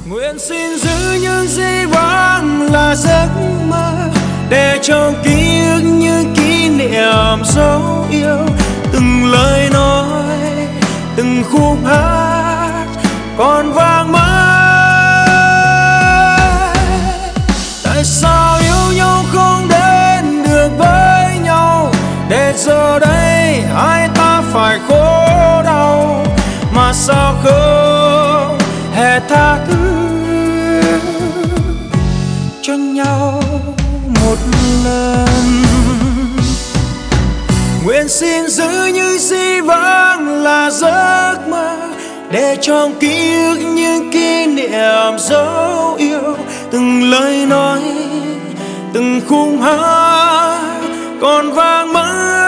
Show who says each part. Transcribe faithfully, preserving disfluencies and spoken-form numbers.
Speaker 1: Nguyện xin giữ những gì vẫn là giấc mơ, để cho ký ức những kỷ niệm dấu yêu. Từng lời nói, từng khúc hát còn vang mãi. Tại sao yêu nhau không đến được với nhau, để giờ đây hai ta phải khổ đau. Mà sao không hề tha thứ cho nhau một lần. Nguyện xin giữ những gì vẫn là giấc mơ, để trong ký ức những kỷ niệm dấu yêu. Từng lời nói, từng khung hát còn vang mãi.